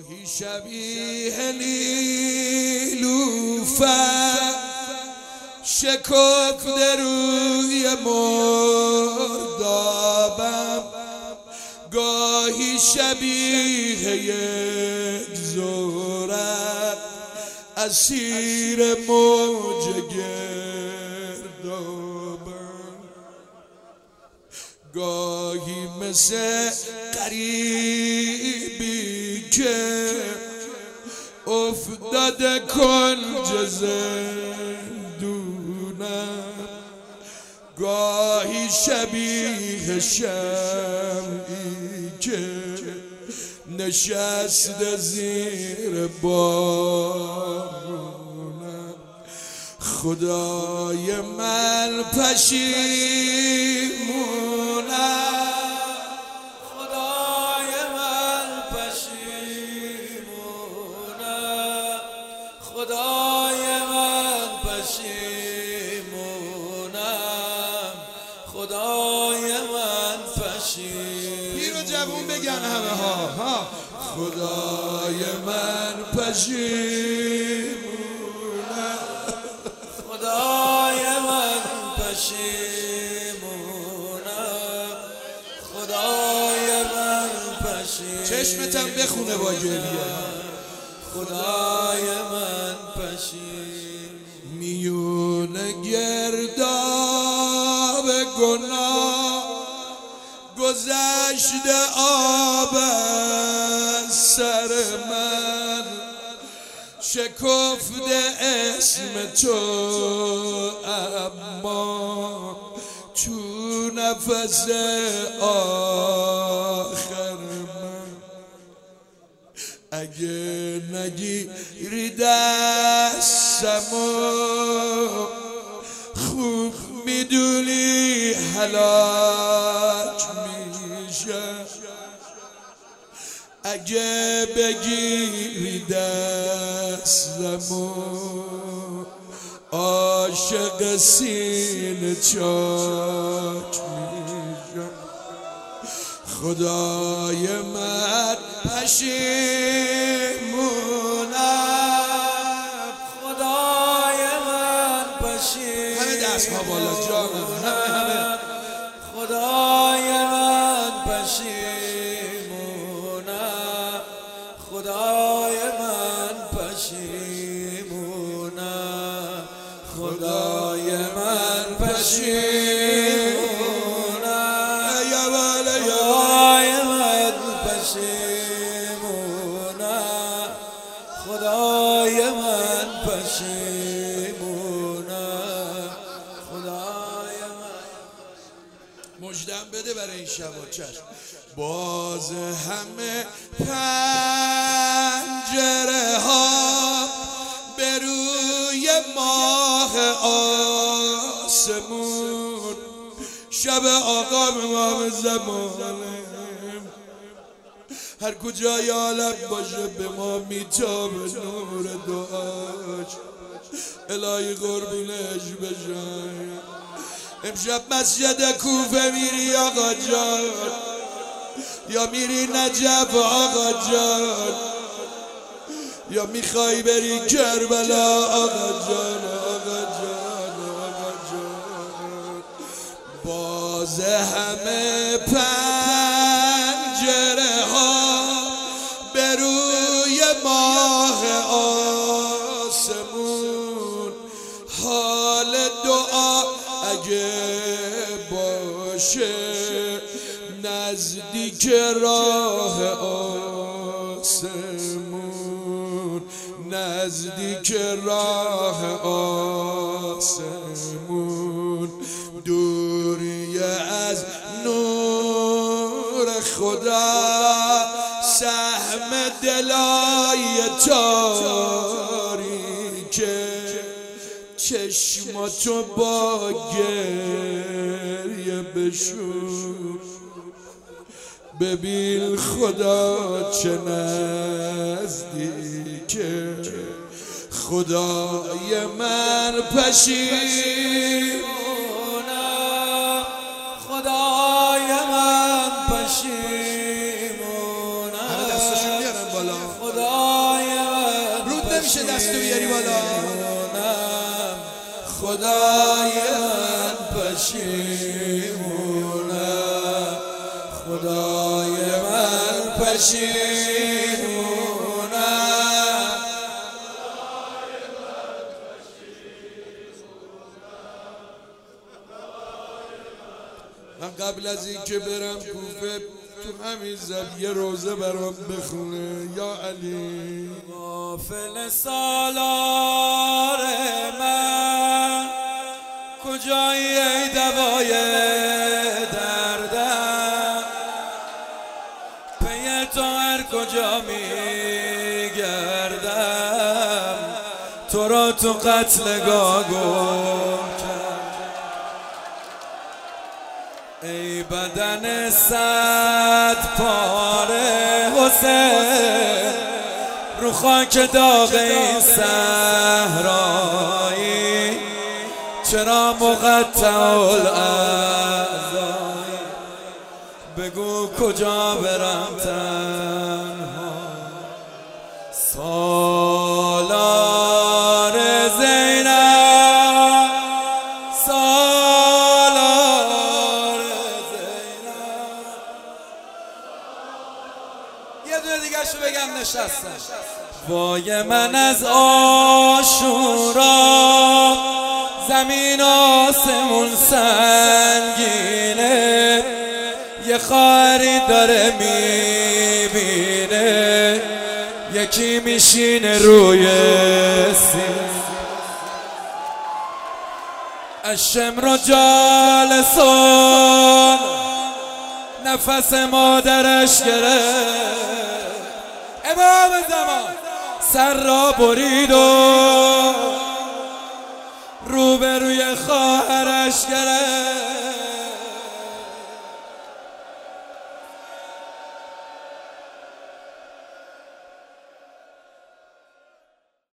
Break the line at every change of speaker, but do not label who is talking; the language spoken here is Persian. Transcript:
گاهی شبیه نیلوفر شکفته روی مردابم، گاهی شبیه یک زورق اسیر موج گردابم، گاهی مثل غریبی که افتاده کنج زندونم، گاهی شبیه شمعی که نشسته زیر بارونم. خدای من پشیمونم،
خدای من پشیمونم، خدای من پشیمونم، خدای من پشیمونم.
پیر و جوون بگن همه ها. خدای من پشیمونم،
خدای من پشیمونم، خدای من پشیمونم.
چشمتم بخونه با گریه.
خدای من پشیمونم.
میون گرداب گناه گذشته آب از سر من، شکفته اسم تو اما تو نفس آخر من. اگه نگیری دستمو خوب میدونی هلاک میشم، اگه بگیری دستمو عاشق سینه چاک میشم. خدای من پشیمونم،
خدای من پشیمونم.
همه دست ها بالا جانم، همه
خدای من پشیمونم، خدای من پشیمونم، خدای من پشیمونم، خدای من پشیمونم، خدای من پشیمونم، خدای من.
مجدم بده برای این شب و چشم. باز همه پنجره ها به روی ماه آسمون، شب آقا امام زمانه، هر کجای عالم باشه به ما میتابه نور دعاش. الهی قربونش بشم. امشب مسجد کوفه میری آقا جان، یا میری نجف آقا جان، یا میخوای بری کربلا آقا جان، آقا جان، آقا جان. باز همه پنجره ها به روی ماه آسمون، حال دعا اگه باشه نزدیک راه آسمون، نزدیک راه آسمون، دوری از نور خدا، سهم دلای تاریکه، چشماتو با گریه بشور، ببین خدا چه نزدیکه. خدای من
پشیمونم، خدای من پشیمونم،
همه دستشون میارن بالا.
خدای من
رود نمیشه دستو بیاری بالا.
خدای من پشیمونم، خدای من پشیمونم.
من قبل از این که برم کوفه تو همین زب یه روزه برام بخونه یا علی.
غافل سالار من کجایی ای دوای دردم، پی تو هر کجا میگردم، تو را تو قتلگاه گم کردم. ای بدن صد پاره حسین رو خاک داغ این صحرایی، چرا مقطع الاعضایی؟ بگو کجا برم تنها؟ سالار زینب، سالار زینب. یه دونه دیگه شو بگم نشستم. وای من از عاشورا زمین آسمون سنگینه، یه خواهری داره میبینه، یکی میشینه روی سینه. الشمر جالسون نفس مادرش گرفت، امام زمان سر را برید و روبروی خواهرش گرفت.